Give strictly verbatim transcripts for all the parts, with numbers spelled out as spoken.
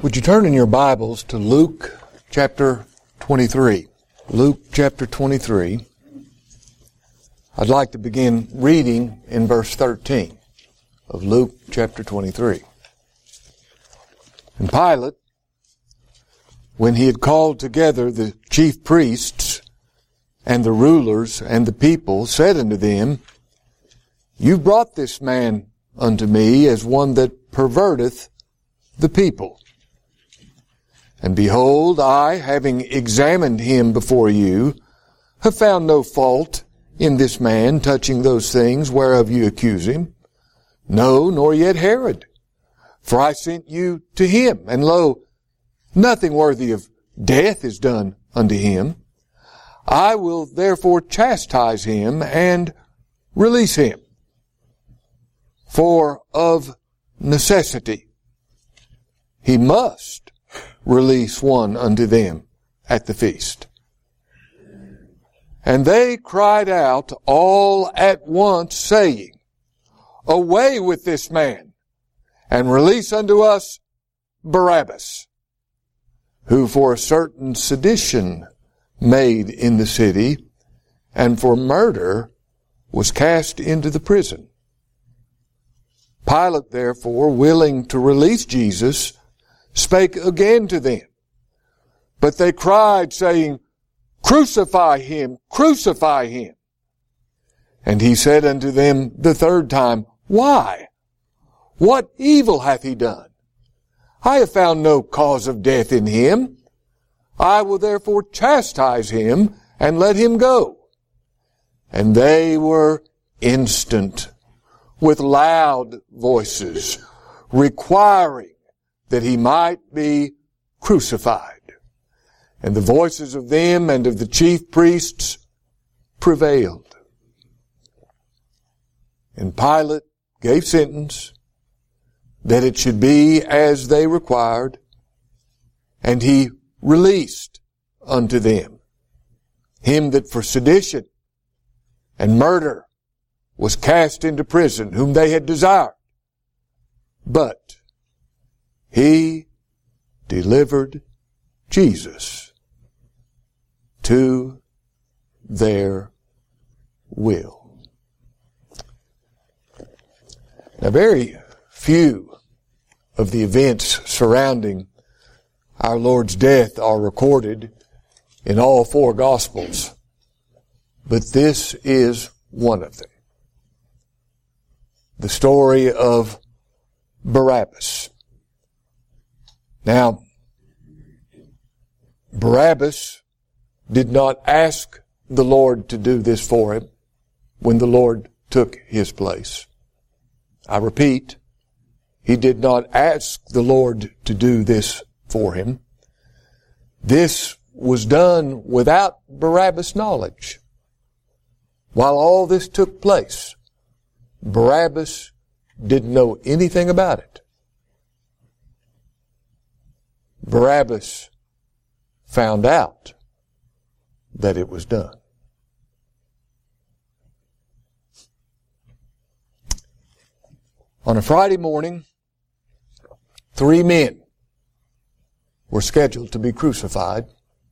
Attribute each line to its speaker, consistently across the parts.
Speaker 1: Would you turn in your Bibles to Luke chapter twenty-three? Luke chapter twenty-three. I'd like to begin reading in verse thirteen of Luke chapter twenty-three. And Pilate, when he had called together the chief priests and the rulers and the people, said unto them, You've brought this man unto me as one that perverteth the people. And behold, I, having examined him before you, have found no fault in this man touching those things whereof you accuse him. No, nor yet Herod. For I sent you to him, and lo, nothing worthy of death is done unto him. I will therefore chastise him and release him. For of necessity he must release one unto them at the feast. And they cried out all at once, saying, Away with this man, and release unto us Barabbas, who for a certain sedition made in the city, and for murder was cast into the prison. Pilate, therefore, willing to release Jesus, spake again to them. But they cried, saying, Crucify him, crucify him. And he said unto them the third time, Why? What evil hath he done? I have found no cause of death in him. I will therefore chastise him and let him go. And they were instant, with loud voices, requiring that he might be crucified. And the voices of them and of the chief priests prevailed. And Pilate gave sentence that it should be as they required, and he released unto them him that for sedition and murder was cast into prison, whom they had desired. But he delivered Jesus to their will. Now, very few of the events surrounding our Lord's death are recorded in all four Gospels, but this is one of them. The story of Barabbas. Now, Barabbas did not ask the Lord to do this for him when the Lord took his place. I repeat, he did not ask the Lord to do this for him. This was done without Barabbas' knowledge. While all this took place, Barabbas didn't know anything about it. Barabbas found out that it was done. On a Friday morning, three men were scheduled to be crucified.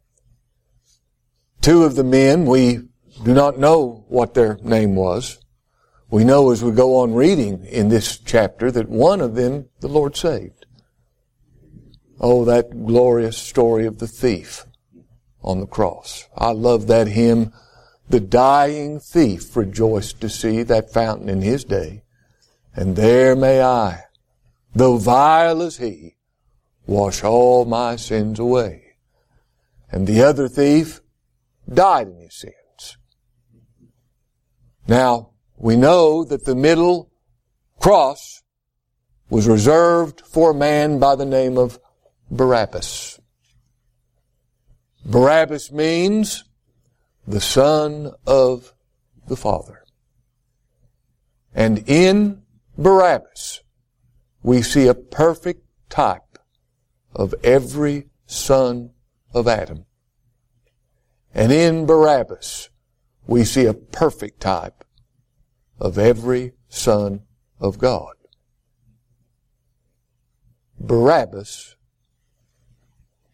Speaker 1: Two of the men, we do not know what their name was. We know as we go on reading in this chapter that one of them the Lord saved. Oh, that glorious story of the thief on the cross. I love that hymn. The dying thief rejoiced to see that fountain in his day. And there may I, though vile as he, wash all my sins away. And the other thief died in his sins. Now, we know that the middle cross was reserved for a man by the name of Barabbas. Barabbas means the son of the Father. And in Barabbas, we see a perfect type of every son of Adam. And in Barabbas, we see a perfect type of every son of God. Barabbas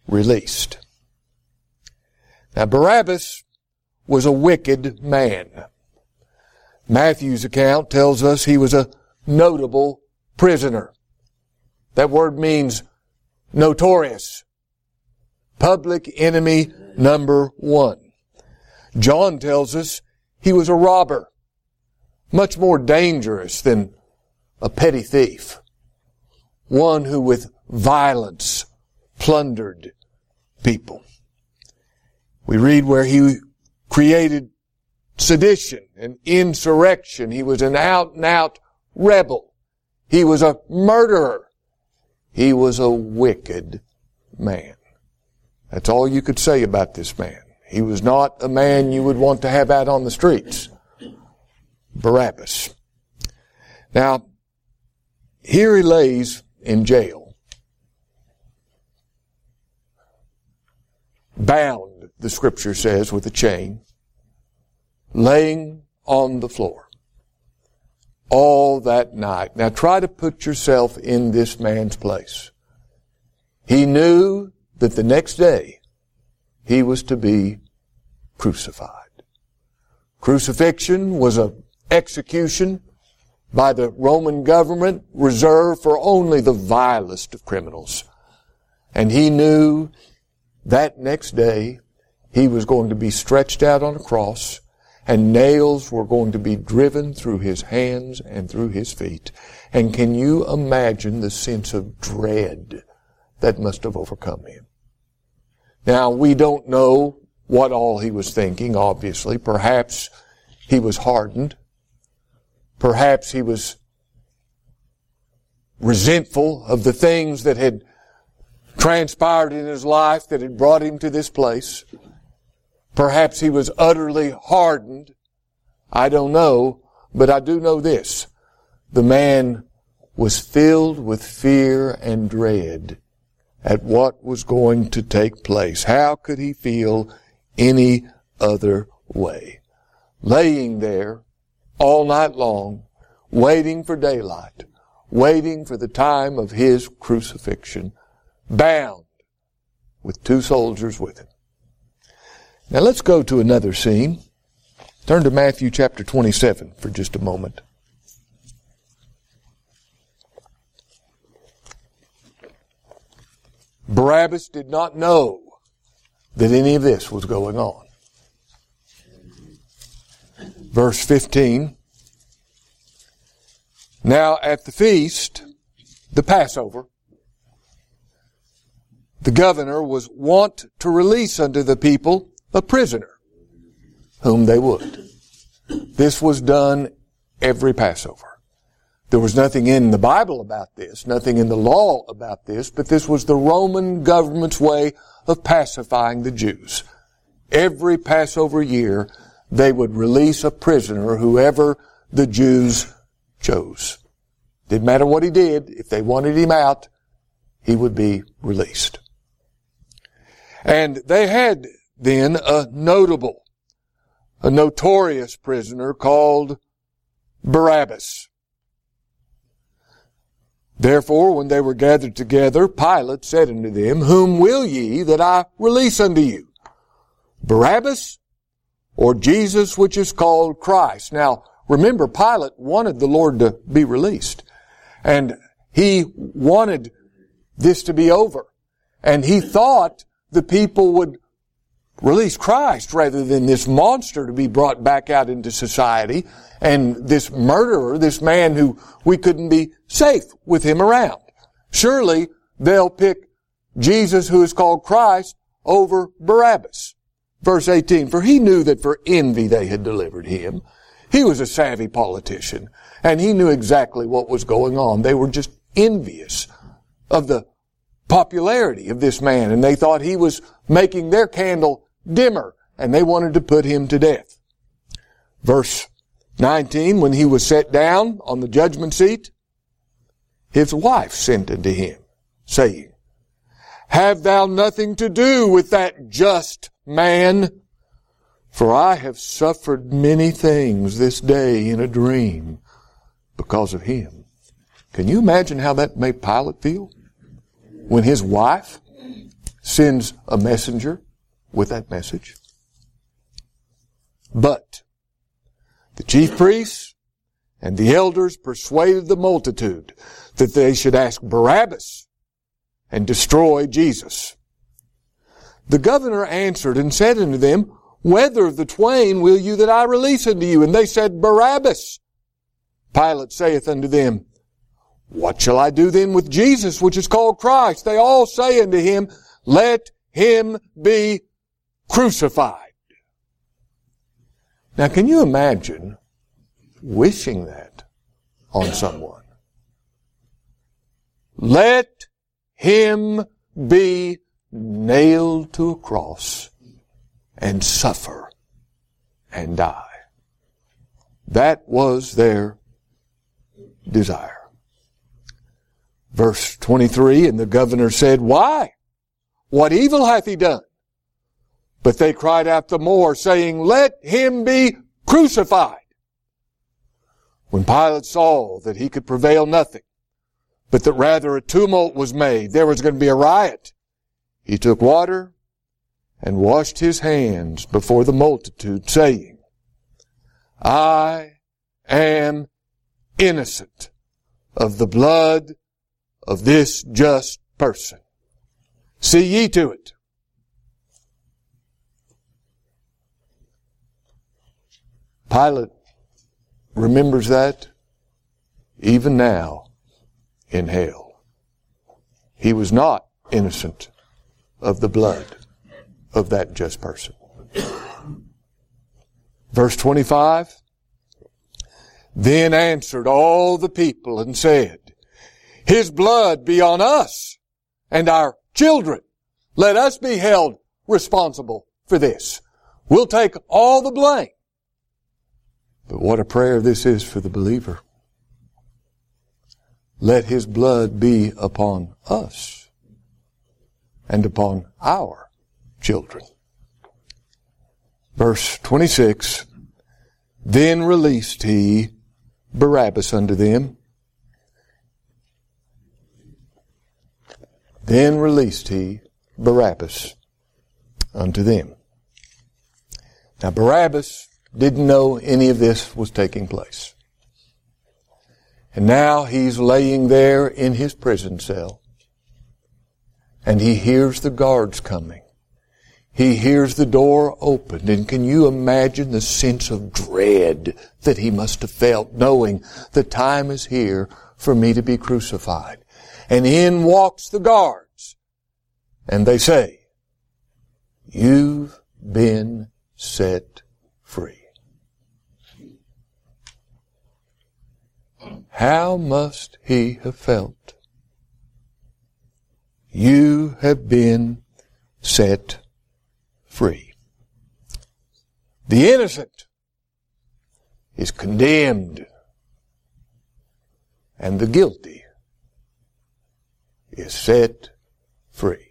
Speaker 1: released. Now Barabbas was a wicked man. Matthew's account tells us he was a notable prisoner. That word means notorious. Public enemy number one. John tells us he was a robber, much more dangerous than a petty thief. One who with violence plundered people. We read where he created sedition and insurrection. He was an out-and-out rebel. He was a murderer. He was a wicked man. That's all you could say about this man. He was not a man you would want to have out on the streets. Barabbas. Now, here he lays in jail, bound, the scripture says, with a chain, laying on the floor all that night. Now try to put yourself in this man's place. He knew that the next day he was to be crucified. Crucifixion was an execution by the Roman government reserved for only the vilest of criminals. And he knew that next day he was going to be stretched out on a cross, and nails were going to be driven through his hands and through his feet. And can you imagine the sense of dread that must have overcome him? Now, we don't know what all he was thinking, obviously. Perhaps he was hardened. Perhaps he was resentful of the things that had transpired in his life that had brought him to this place. Perhaps he was utterly hardened. I don't know, but I do know this. The man was filled with fear and dread at what was going to take place. How could he feel any other way? Laying there all night long, waiting for daylight, waiting for the time of his crucifixion, bound with two soldiers with him. Now let's go to another scene. Turn to Matthew chapter twenty-seven for just a moment. Barabbas did not know that any of this was going on. Verse fifteen. Now at the feast, the Passover, the governor was wont to release unto the people a prisoner whom they would. This was done every Passover. There was nothing in the Bible about this, nothing in the law about this, but this was the Roman government's way of pacifying the Jews. Every Passover year, they would release a prisoner, whoever the Jews chose. Didn't matter what he did. If they wanted him out, he would be released. And they had then a notable, a notorious prisoner called Barabbas. Therefore, when they were gathered together, Pilate said unto them, Whom will ye that I release unto you? Barabbas or Jesus, which is called Christ? Now, remember, Pilate wanted the Lord to be released. And he wanted this to be over. And he thought the people would release Christ rather than this monster to be brought back out into society, and this murderer, this man who we couldn't be safe with him around. Surely they'll pick Jesus, who is called Christ, over Barabbas. Verse eighteen, For he knew that for envy they had delivered him. He was a savvy politician, and he knew exactly what was going on. They were just envious of the popularity of this man, and they thought he was making their candle dimmer, and they wanted to put him to death. Verse nineteen, when he was set down on the judgment seat, his wife sent unto him, saying, Have thou nothing to do with that just man? For I have suffered many things this day in a dream because of him. Can you imagine how that made Pilate feel? When his wife sends a messenger with that message. But the chief priests and the elders persuaded the multitude that they should ask Barabbas and destroy Jesus. The governor answered and said unto them, Whether of the twain will you that I release unto you? And they said, Barabbas. Pilate saith unto them, What shall I do then with Jesus, which is called Christ? They all say unto him, Let him be crucified. Now, can you imagine wishing that on someone? Let him be nailed to a cross and suffer and die. That was their desire. Verse twenty-three, and the governor said, Why? What evil hath he done? But they cried out the more, saying, Let him be crucified. When Pilate saw that he could prevail nothing, but that rather a tumult was made, there was going to be a riot, he took water and washed his hands before the multitude, saying, I am innocent of the blood of this just person. See ye to it. Pilate remembers that even now in hell. He was not innocent of the blood of that just person. Verse twenty-five, Then answered all the people and said, His blood be on us and our children. Let us be held responsible for this. We'll take all the blame. But what a prayer this is for the believer. Let His blood be upon us and upon our children. Verse twenty-six, Then released he Barabbas unto them. Then released he Barabbas unto them. Now Barabbas didn't know any of this was taking place. And now he's laying there in his prison cell. And he hears the guards coming. He hears the door opened. And can you imagine the sense of dread that he must have felt, knowing the time is here for me to be crucified? And in walks the guards. And they say, You've been set free. How must he have felt? You have been set free. The innocent is condemned, and the guilty is set free.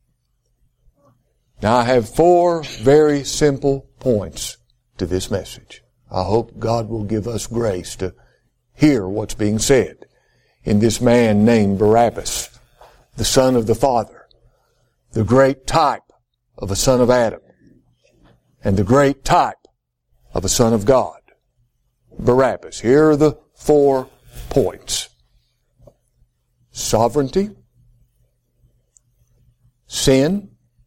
Speaker 1: Now I have four very simple points to this message. I hope God will give us grace to hear what's being said in this man named Barabbas, the son of the Father, the great type of a son of Adam, and the great type of a son of God. Barabbas. Here are the four points. Sovereignty, sin,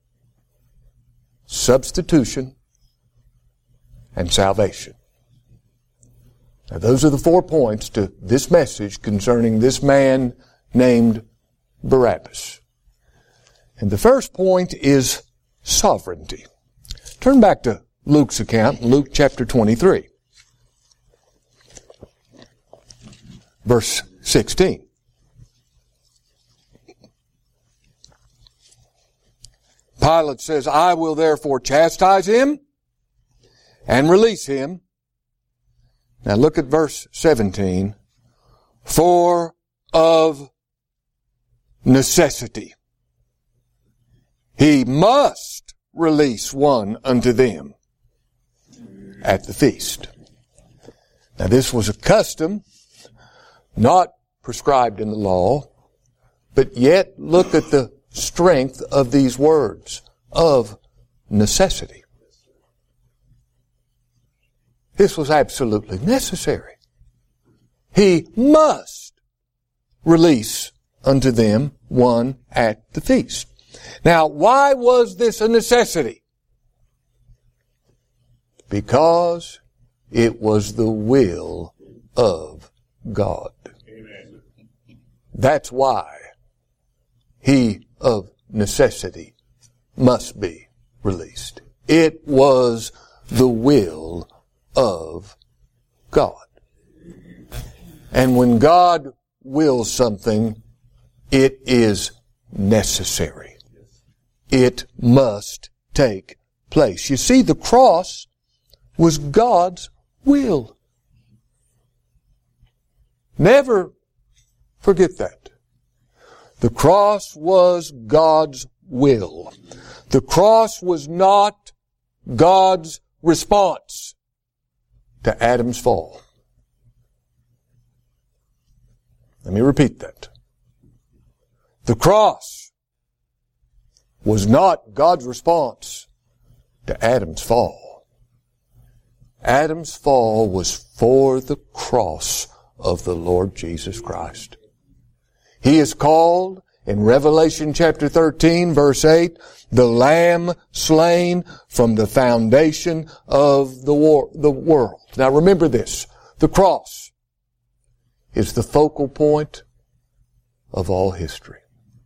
Speaker 1: substitution, and salvation. Now those are the four points to this message concerning this man named Barabbas. And the first point is sovereignty. Turn back to Luke's account, Luke chapter twenty-three. Verse sixteen. Pilate says, I will therefore chastise him and release him. Now look at verse seventeen. For of necessity he must release one unto them at the feast. Now this was a custom not prescribed in the law, but yet look at the strength of these words, of necessity. This was absolutely necessary. He must release unto them one at the feast. Now, why was this a necessity? Because it was the will of God. Amen. That's why he of necessity must be released. It was the will of God. And when God wills something, it is necessary. It must take place. You see, the cross was God's will. Never forget that. The cross was God's will. The cross was not God's response to Adam's fall. Let me repeat that. The cross was not God's response to Adam's fall. Adam's fall was for the cross of the Lord Jesus Christ. He is called in Revelation chapter thirteen, verse eight, the Lamb slain from the foundation of the, war, the world. Now remember this. The cross is the focal point of all history.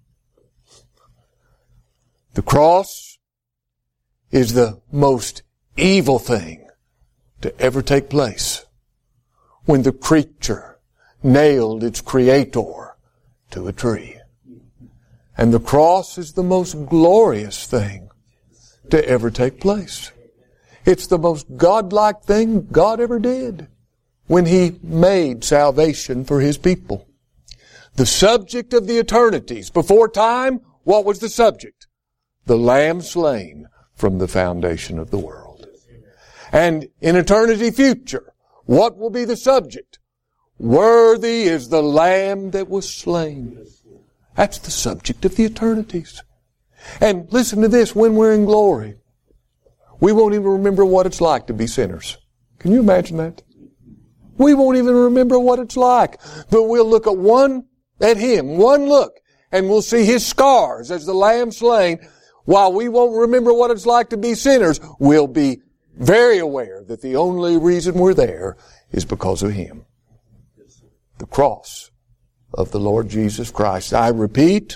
Speaker 1: The cross is the most evil thing to ever take place. When the creature nailed its creator to a tree. And the cross is the most glorious thing to ever take place. It's the most godlike thing God ever did when He made salvation for His people. The subject of the eternities. Before time, what was the subject? The Lamb slain from the foundation of the world. And in eternity future, what will be the subject? Worthy is the Lamb that was slain. That's the subject of the eternities. And listen to this, when we're in glory, we won't even remember what it's like to be sinners. Can you imagine that? We won't even remember what it's like. But we'll look at one, at Him, one look, and we'll see His scars as the Lamb slain. While we won't remember what it's like to be sinners, we'll be very aware that the only reason we're there is because of Him. The cross of the Lord Jesus Christ. I repeat,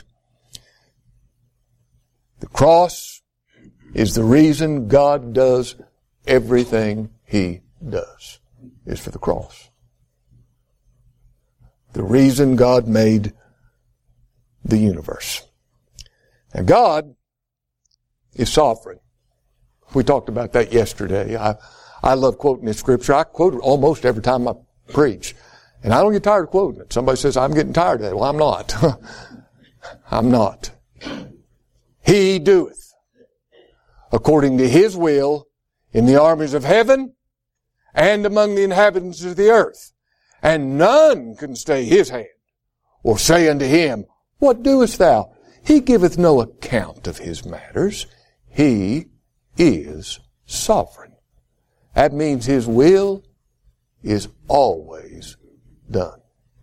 Speaker 1: the cross is the reason God does everything He does, is for the cross. The reason God made the universe. Now God is sovereign. We talked about that yesterday. I, I love quoting this scripture. I quote it almost every time I preach. And I don't get tired of quoting it. Somebody says, I'm getting tired of that. Well, I'm not. I'm not. He doeth according to His will in the armies of heaven and among the inhabitants of the earth. And none can stay His hand or say unto Him, what doest thou? He giveth no account of His matters. He is sovereign. That means His will is always done.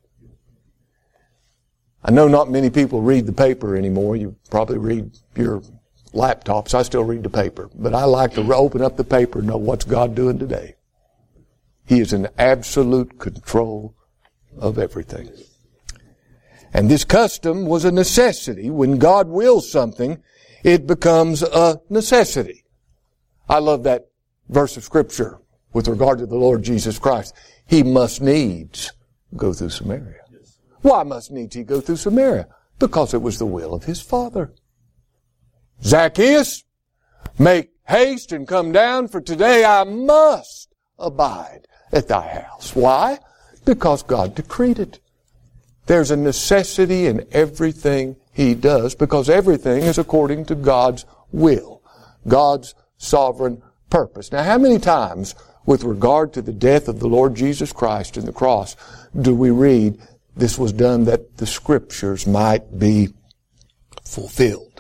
Speaker 1: I know not many people read the paper anymore. You probably read your laptops. I still read the paper. But I like to open up the paper and know what's God doing today. He is in absolute control of everything. And this custom was a necessity. When God wills something, it becomes a necessity. I love that verse of Scripture with regard to the Lord Jesus Christ. He must needs go through Samaria. Why must needs He go through Samaria? Because it was the will of His Father. Zacchaeus, make haste and come down, for today I must abide at thy house. Why? Because God decreed it. There's a necessity in everything He does because everything is according to God's will, God's sovereign purpose. Now, how many times with regard to the death of the Lord Jesus Christ in the cross do we read, this was done that the Scriptures might be fulfilled?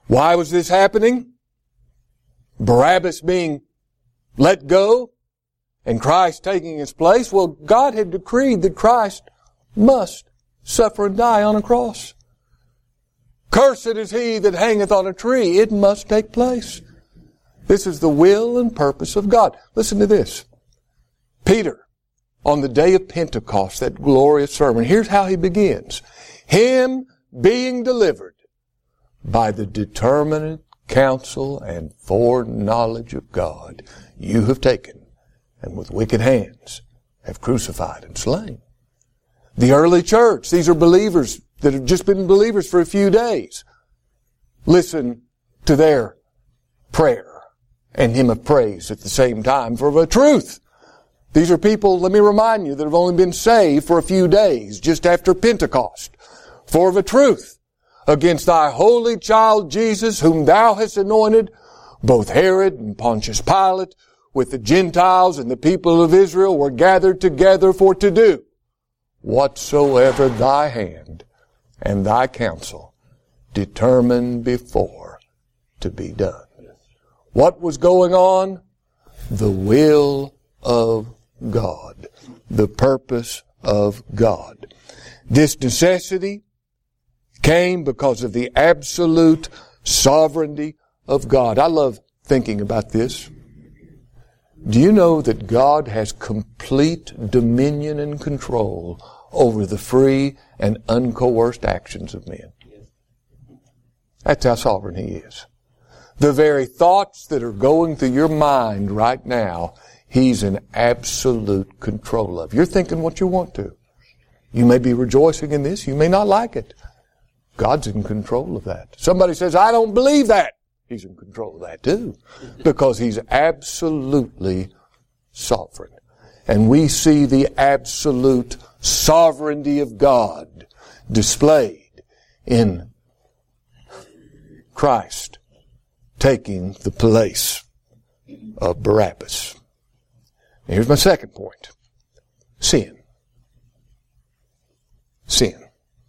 Speaker 1: Why was this happening? Barabbas being let go and Christ taking his place? Well, God had decreed that Christ must suffer and die on a cross. Cursed is he that hangeth on a tree. It must take place. This is the will and purpose of God. Listen to this. Peter, on the day of Pentecost, that glorious sermon, here's how he begins. Him being delivered by the determinate counsel and foreknowledge of God, you have taken, and with wicked hands have crucified and slain. The early church, these are believers that have just been believers for a few days. Listen to their prayer and hymn of praise at the same time for the truth. These are people, let me remind you, that have only been saved for a few days, just after Pentecost. For the truth against thy holy child Jesus, whom thou hast anointed, both Herod and Pontius Pilate, with the Gentiles and the people of Israel, were gathered together for to do whatsoever thy hand and thy counsel determined before to be done. What was going on? The will of God. The purpose of God. This necessity came because of the absolute sovereignty of God. I love thinking about this. Do you know that God has complete dominion and control over the free and uncoerced actions of men? That's how sovereign He is. The very thoughts that are going through your mind right now, He's in absolute control of. You're thinking what you want to. You may be rejoicing in this. You may not like it. God's in control of that. Somebody says, I don't believe that. He's in control of that too. Because He's absolutely sovereign. And we see the absolute sovereignty of God displayed in Christ taking the place of Barabbas. Here's my second point. Sin. Sin.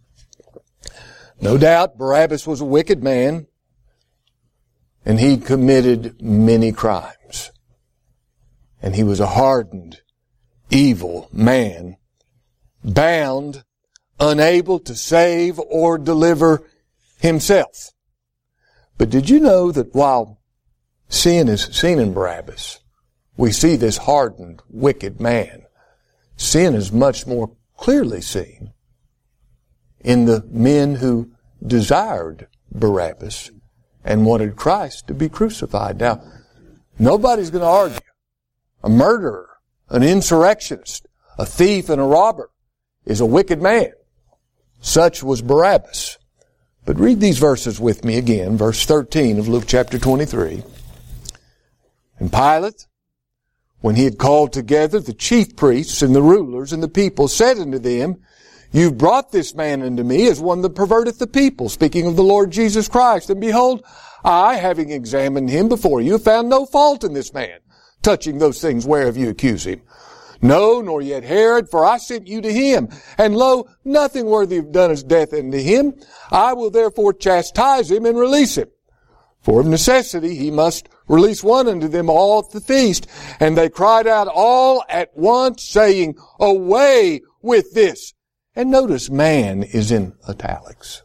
Speaker 1: No doubt Barabbas was a wicked man, and he committed many crimes. And he was a hardened, evil man, bound, unable to save or deliver himself. But did you know that while sin is seen in Barabbas, we see this hardened, wicked man, sin is much more clearly seen in the men who desired Barabbas and wanted Christ to be crucified. Now, nobody's going to argue. A murderer, an insurrectionist, a thief and a robber is a wicked man. Such was Barabbas. But read these verses with me again, verse thirteen of Luke chapter twenty-three. And Pilate, when he had called together the chief priests and the rulers and the people, said unto them, You've brought this man unto me as one that perverteth the people, speaking of the Lord Jesus Christ. And behold, I, having examined him before you, found no fault in this man, touching those things whereof you accuse him. No, nor yet Herod, for I sent you to him. And lo, nothing worthy of done is death unto him. I will therefore chastise him and release him. For of necessity he must release one unto them all at the feast. And they cried out all at once, saying, Away with this. And notice man is in italics.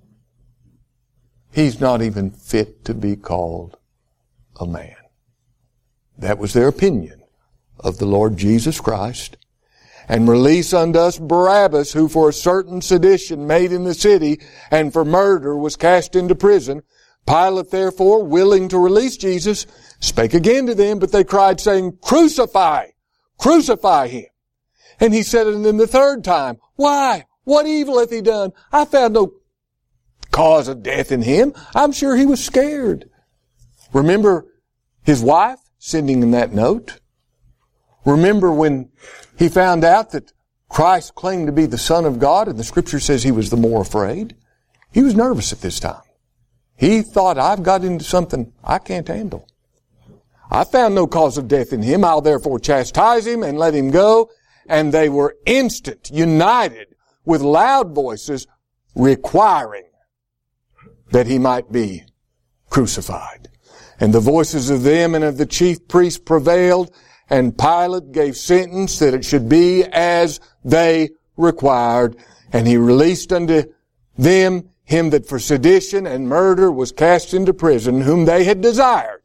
Speaker 1: He's not even fit to be called a man. That was their opinion of the Lord Jesus Christ. And release unto us Barabbas, who for a certain sedition made in the city and for murder was cast into prison. Pilate therefore, willing to release Jesus, spake again to them, but they cried, saying, Crucify! Crucify him! And he said unto them the third time, Why? What evil hath he done? I found no cause of death in him. I'm sure he was scared. Remember his wife sending him that note? Remember when he found out that Christ claimed to be the Son of God and the Scripture says he was the more afraid? He was nervous at this time. He thought, I've got into something I can't handle. I found no cause of death in him. I'll therefore chastise him and let him go. And they were instant, united, with loud voices, requiring that he might be crucified. And the voices of them and of the chief priests prevailed, and Pilate gave sentence that it should be as they required. And he released unto them him that for sedition and murder was cast into prison, whom they had desired.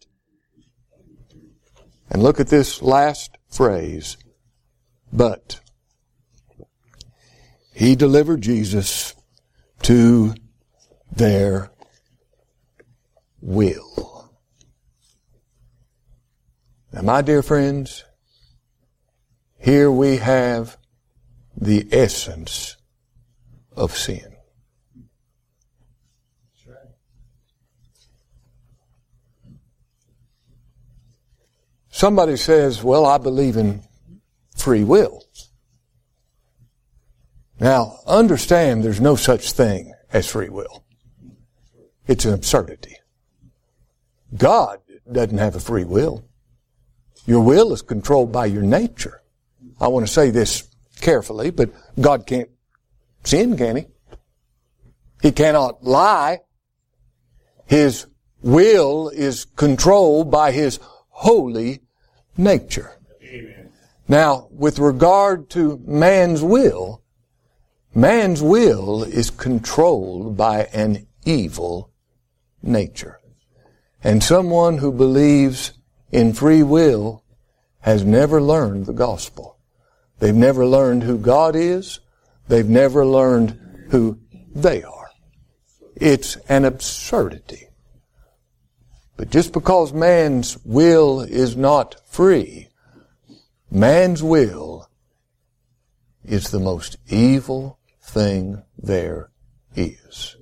Speaker 1: And look at this last phrase. But he delivered Jesus to their will. Now, my dear friends, here we have the essence of sin. Somebody says, well, I believe in free will. Now, understand there's no such thing as free will. It's an absurdity. God doesn't have a free will. Your will is controlled by your nature. I want to say this carefully, but God can't sin, can He? He cannot lie. His will is controlled by His holy nature. Amen. Now, with regard to man's will, man's will is controlled by an evil nature. And someone who believes in free will has never learned the gospel. They've never learned who God is. They've never learned who they are. It's an absurdity. But just because man's will is not free, man's will is the most evil thing there is.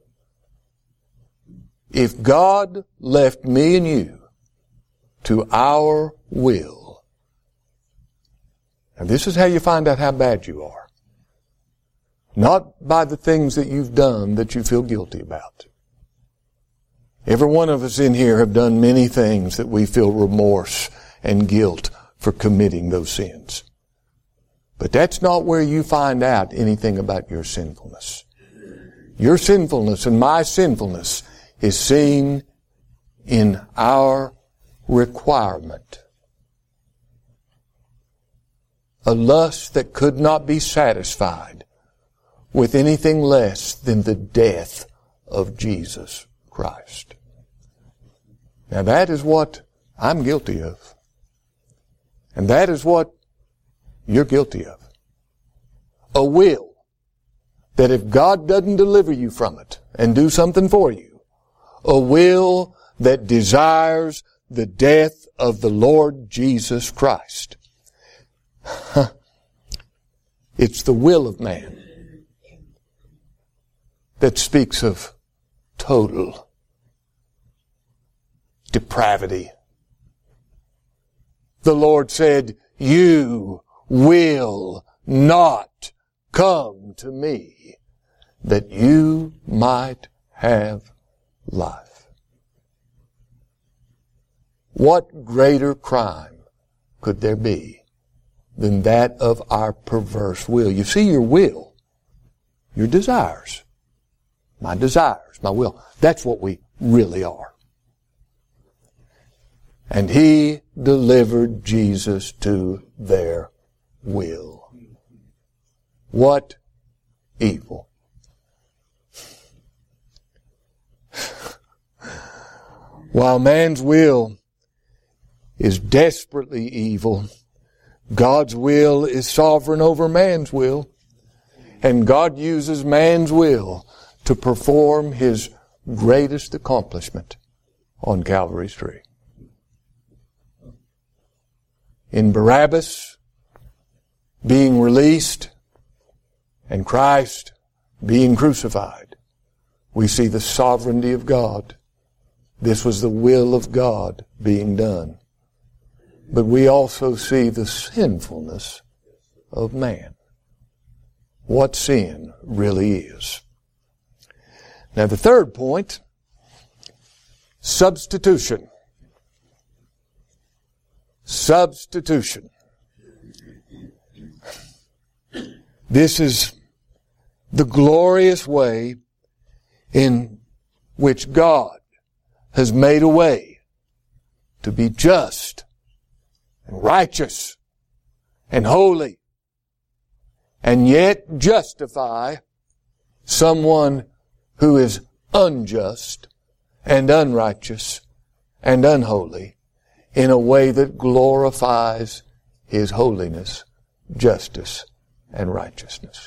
Speaker 1: If God left me and you to our will, and this is how you find out how bad you are. Not by the things that you've done that you feel guilty about. Every one of us in here have done many things that we feel remorse and guilt for committing those sins. But that's not where you find out anything about your sinfulness. Your sinfulness and my sinfulness is seen in our requirement. A lust that could not be satisfied with anything less than the death of Jesus Christ. Now that is what I'm guilty of. And that is what you're guilty of. A will that if God doesn't deliver you from it and do something for you, a will that desires the death of the Lord Jesus Christ. It's the will of man that speaks of total depravity. The Lord said, you will not come to me that you might have life. What greater crime could there be than that of our perverse will? You see, your will, your desires, my desires, my will, that's what we really are. And He delivered Jesus to their will. What evil. While man's will is desperately evil, God's will is sovereign over man's will. And God uses man's will to perform His greatest accomplishment on Calvary's tree. In Barabbas being released and Christ being crucified, we see the sovereignty of God. This was the will of God being done. But we also see the sinfulness of man. What sin really is. Now the third point, substitution. Substitution. This is the glorious way in which God has made a way to be just and righteous and holy, and yet justify someone who is unjust and unrighteous and unholy in a way that glorifies His holiness, justice, and righteousness.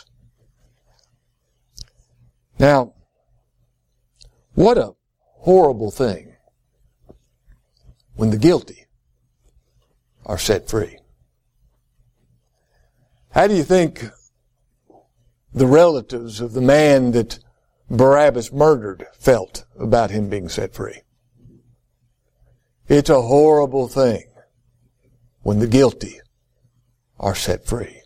Speaker 1: Now, what a horrible thing when the guilty are set free. How do you think the relatives of the man that Barabbas murdered felt about him being set free? It's a horrible thing when the guilty are set free.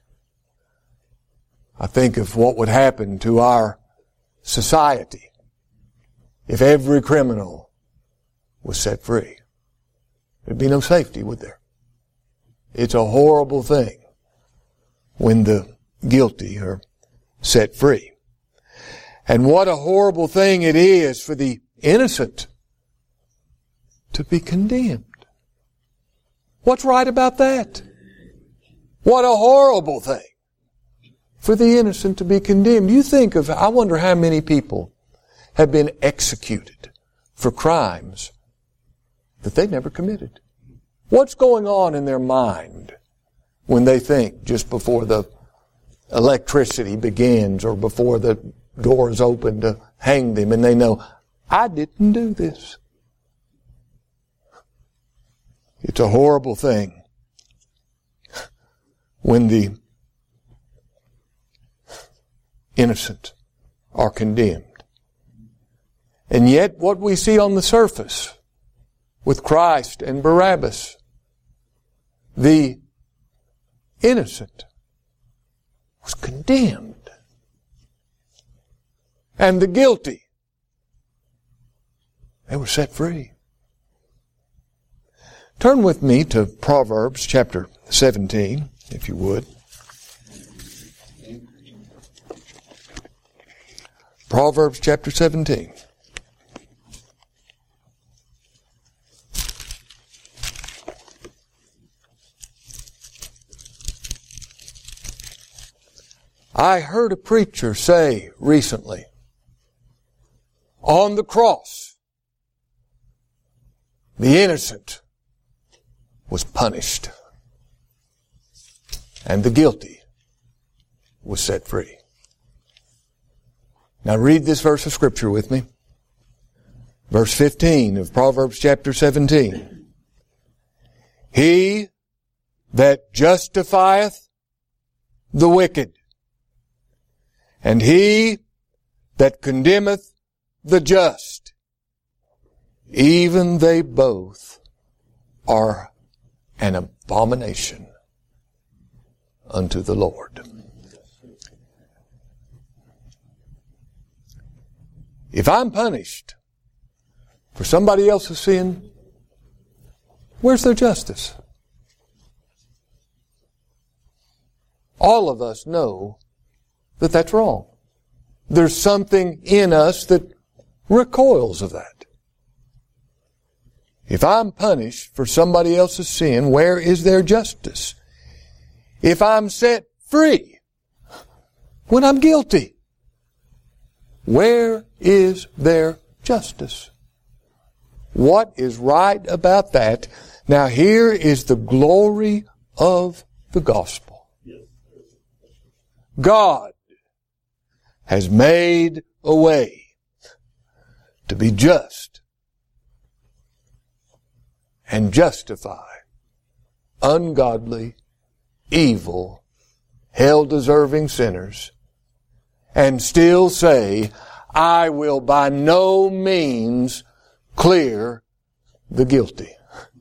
Speaker 1: I think of what would happen to our society if every criminal was set free. There'd be no safety, would there? It's a horrible thing when the guilty are set free. And what a horrible thing it is for the innocent to be condemned. What's right about that? What a horrible thing for the innocent to be condemned. You think of, I wonder how many people have been executed for crimes that they never committed. What's going on in their mind when they think just before the electricity begins or before the door is open to hang them and they know, I didn't do this. It's a horrible thing when the innocent are condemned. And yet what we see on the surface with Christ and Barabbas, the innocent was condemned. And the guilty, they were set free. Turn with me to Proverbs chapter seventeen, if you would. Proverbs chapter seventeen. I heard a preacher say recently, on the cross, the innocent was punished and the guilty was set free. Now read this verse of Scripture with me. Verse fifteen of Proverbs chapter seventeen. He that justifieth the wicked, and he that condemneth the just, even they both are an abomination unto the Lord. If I'm punished for somebody else's sin, where's their justice? All of us know that that's wrong. There's something in us that recoils of that. If I'm punished for somebody else's sin, where is their justice? If I'm set free when I'm guilty, where is their justice? What is right about that? Now here is the glory of the gospel. God has made a way to be just and justify ungodly, evil, hell-deserving sinners and still say, I will by no means clear the guilty.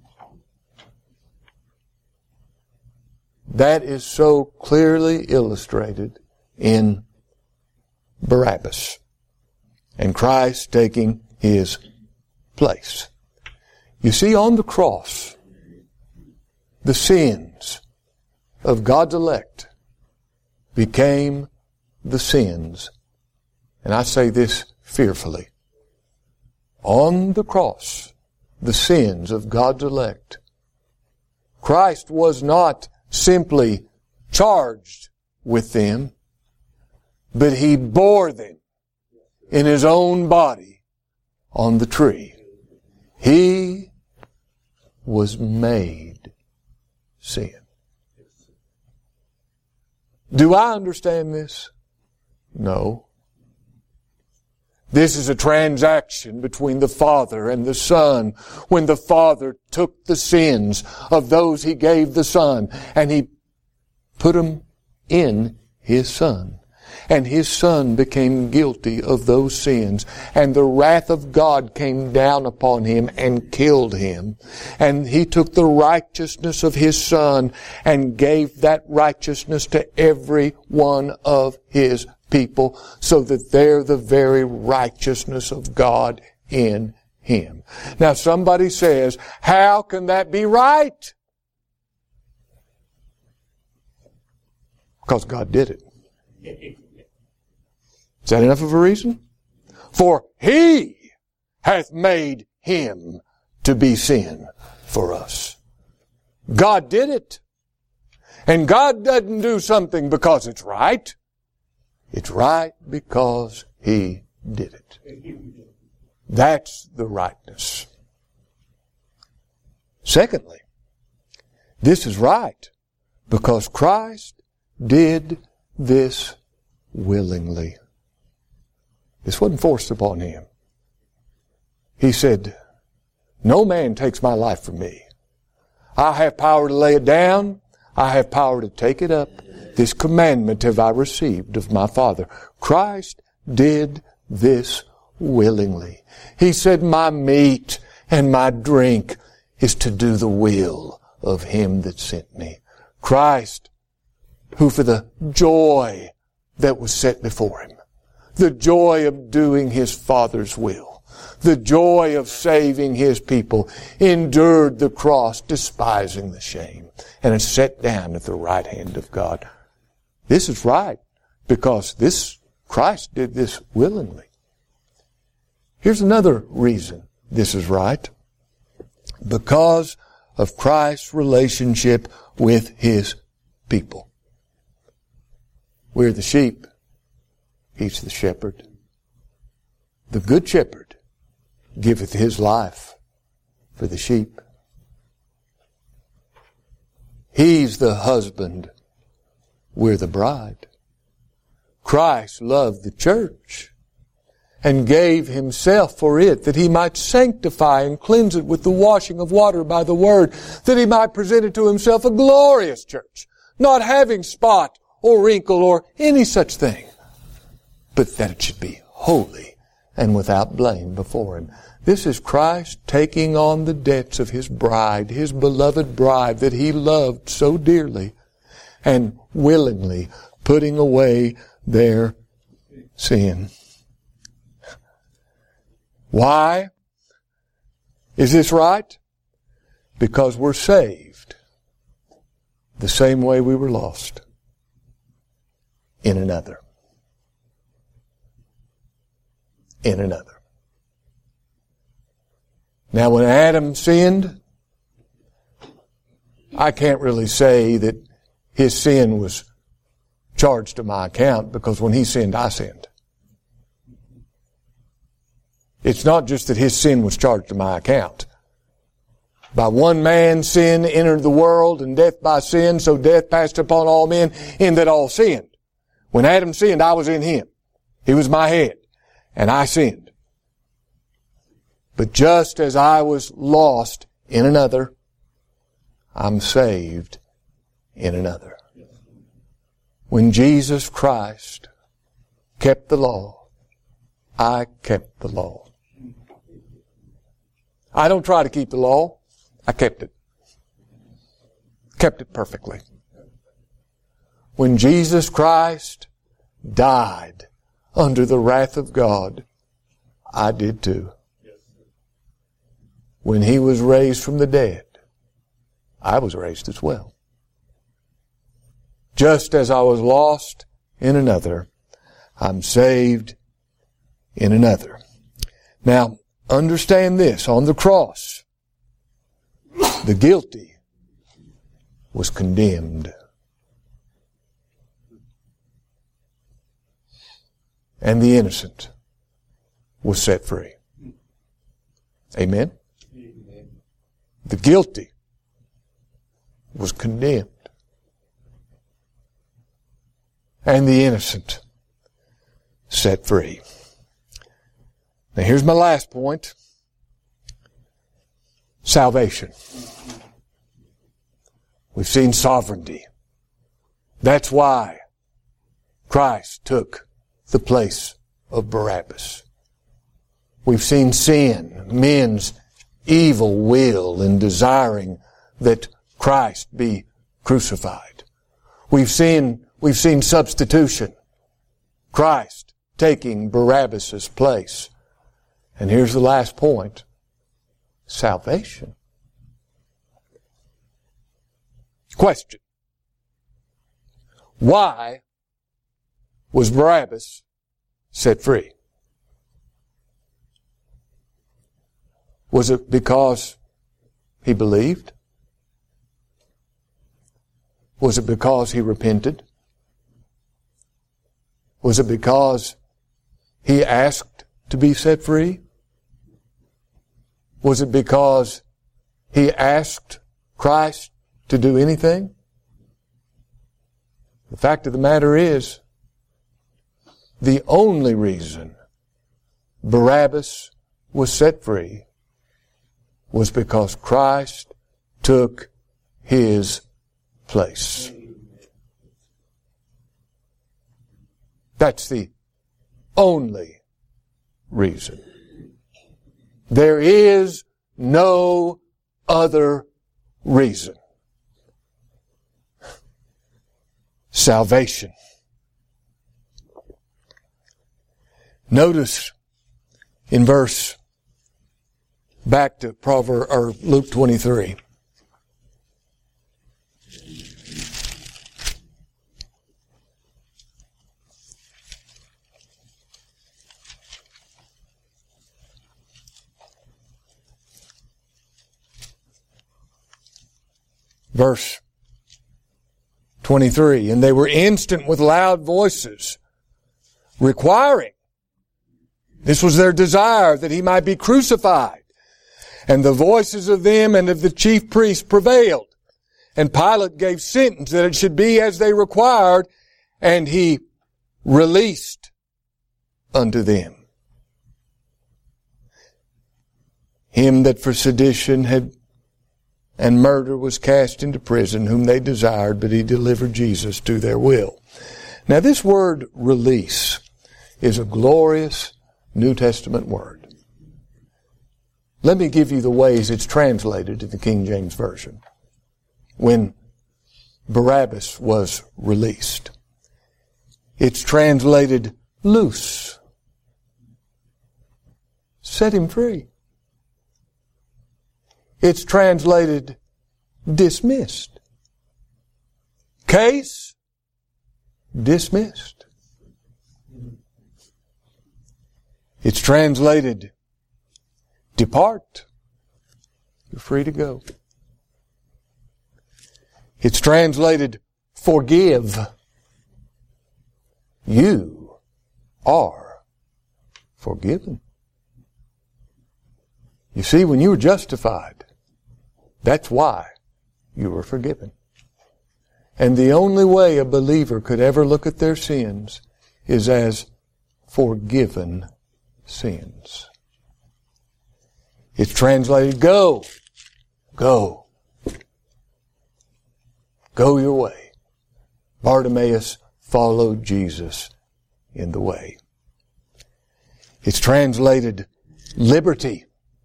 Speaker 1: That is so clearly illustrated in Barabbas and Christ taking his place. You see, on the cross, the sins of God's elect became the sins, and I say this fearfully, on the cross, the sins of God's elect. Christ was not simply charged with them, but He bore them in His own body on the tree. He was made sin. Do I understand this? No. This is a transaction between the Father and the Son, when the Father took the sins of those He gave the Son and He put them in His Son. And His Son became guilty of those sins, and the wrath of God came down upon Him and killed Him. And He took the righteousness of His Son and gave that righteousness to every one of His people, so that they're the very righteousness of God in Him. Now somebody says, how can that be right? Because God did it. Is that enough of a reason? For He hath made Him to be sin for us. God did it. And God doesn't do something because it's right. It's right because He did it. That's the rightness. Secondly, this is right because Christ did this willingly. This wasn't forced upon Him. He said, no man takes my life from me. I have power to lay it down. I have power to take it up. This commandment have I received of my Father. Christ did this willingly. He said, my meat and my drink is to do the will of Him that sent me. Christ, who for the joy that was set before Him, the joy of doing His Father's will, the joy of saving His people, endured the cross, despising the shame, and is set down at the right hand of God. This is right, because this Christ did this willingly. Here's another reason this is right. Because of Christ's relationship with His people. We're the sheep. He's the shepherd. The good shepherd giveth His life for the sheep. He's the husband. We're the bride. Christ loved the church and gave Himself for it, that He might sanctify and cleanse it with the washing of water by the Word, that He might present it to Himself a glorious church, not having spot or wrinkle or any such thing, but that it should be holy and without blame before Him. This is Christ taking on the debts of His bride, His beloved bride that He loved so dearly, and willingly putting away their sin. Why is this right? Because we're saved the same way we were lost, in another. In another. Now when Adam sinned, I can't really say that his sin was charged to my account, because when he sinned, I sinned. It's not just that his sin was charged to my account. By one man's sin entered the world, and death by sin, so death passed upon all men, in that all sinned. When Adam sinned, I was in him. He was my head, and I sinned. But just as I was lost in another, I'm saved in another. When Jesus Christ kept the law, I kept the law. I don't try to keep the law. I kept it. Kept it perfectly. When Jesus Christ died under the wrath of God, I did too. When He was raised from the dead, I was raised as well. Just as I was lost in another, I'm saved in another. Now, understand this. On the cross, The guilty was condemned. And the innocent was set free. Amen? Amen. The guilty was condemned. And the innocent set free. Now here's my last point. Salvation. We've seen sovereignty. That's why Christ took the place of Barabbas. We've seen sin, men's evil will in desiring that Christ be crucified. We've seen, we've seen substitution. Christ taking Barabbas' place. And here's the last point. Salvation. Question. Why was Barabbas set free? Was it because he believed? Was it because he repented? Was it because he asked to be set free? Was it because he asked Christ to do anything? The fact of the matter is, the only reason Barabbas was set free was because Christ took his place. That's the only reason. There is no other reason. Salvation. Notice in verse, back to Proverbs or Luke twenty-three. Verse twenty-three, and they were instant with loud voices, requiring. This was their desire, that he might be crucified. And the voices of them and of the chief priests prevailed. And Pilate gave sentence that it should be as they required, and he released unto them him that for sedition had and murder was cast into prison, whom they desired, but he delivered Jesus to their will. Now this word release is a glorious New Testament word. Let me give you the ways it's translated in the King James Version. When Barabbas was released, it's translated loose. Set him free. It's translated dismissed. Case dismissed. It's translated depart. You're free to go. It's translated forgive. You are forgiven. You see, when you were justified, that's why you were forgiven. And the only way a believer could ever look at their sins is as forgiven sins. It's translated go. Go. Go your way. Bartimaeus followed Jesus in the way. It's translated liberty.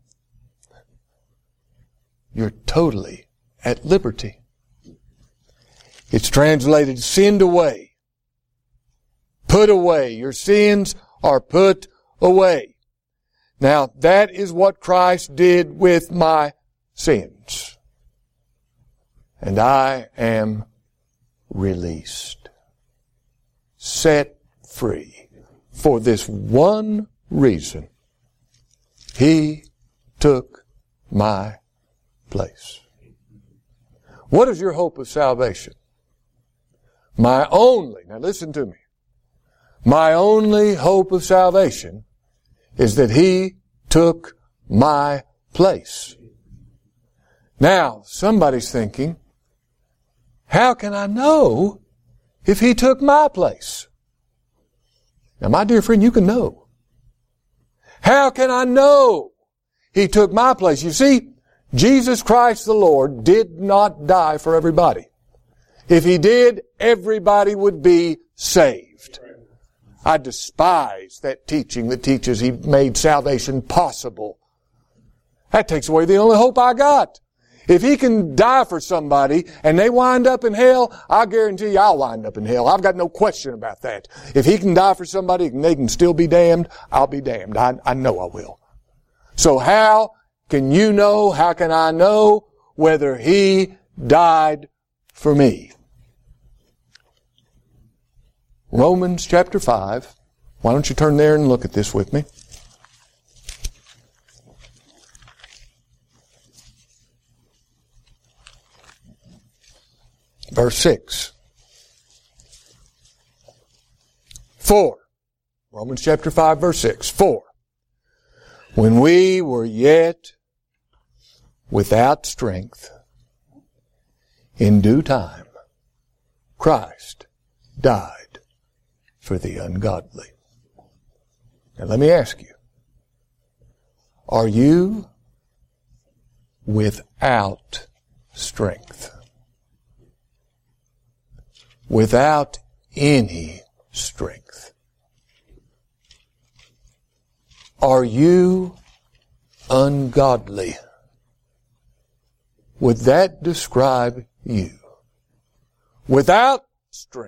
Speaker 1: You're totally at liberty. It's translated sinned away. Put away. Your sins are put away. Now, that is what Christ did with my sins. And I am released. Set free. For this one reason. He took my place. What is your hope of salvation? My only, now listen to me, my only hope of salvation is that He took my place. Now, somebody's thinking, how can I know if He took my place? Now, my dear friend, you can know. How can I know He took my place? You see, Jesus Christ the Lord did not die for everybody. If He did, everybody would be saved. I despise that teaching that teaches He made salvation possible. That takes away the only hope I got. If He can die for somebody and they wind up in hell, I guarantee you I'll wind up in hell. I've got no question about that. If He can die for somebody and they can still be damned, I'll be damned. I, I know I will. So how can you know, how can I know whether He died for me? Romans chapter five. Why don't you turn there and look at this with me? Verse six. For. Romans chapter five, verse six. For. When we were yet without strength, in due time, Christ died for the ungodly. Now let me ask you, are you without strength? Without any strength? Are you ungodly? Would that describe you? Without strength.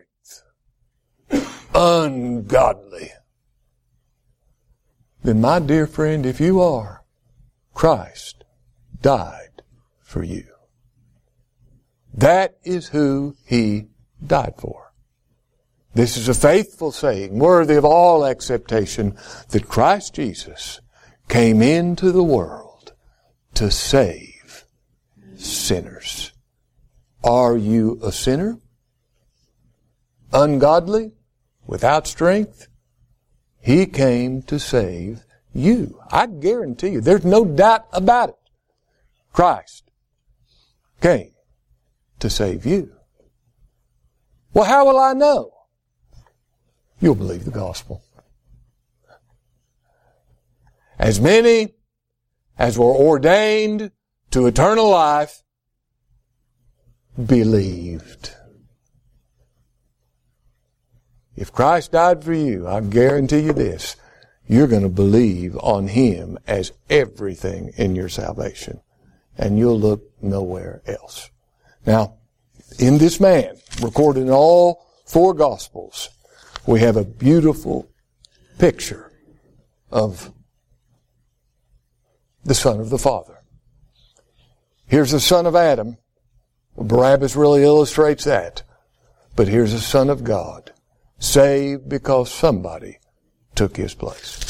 Speaker 1: Ungodly. Then my dear friend, if you are, Christ died for you. That is who He died for. This is a faithful saying, worthy of all acceptation, that Christ Jesus came into the world to save sinners. Are you a sinner? Ungodly? Without strength? He came to save you. I guarantee you, there's no doubt about it. Christ came to save you. Well, how will I know? You'll believe the gospel. As many as were ordained to eternal life believed. If Christ died for you, I guarantee you this, you're going to believe on Him as everything in your salvation. And you'll look nowhere else. Now, in this man, recorded in all four Gospels, we have a beautiful picture of the Son of the Father. Here's the Son of Adam. Barabbas really illustrates that. But here's the Son of God, saved because somebody took His place.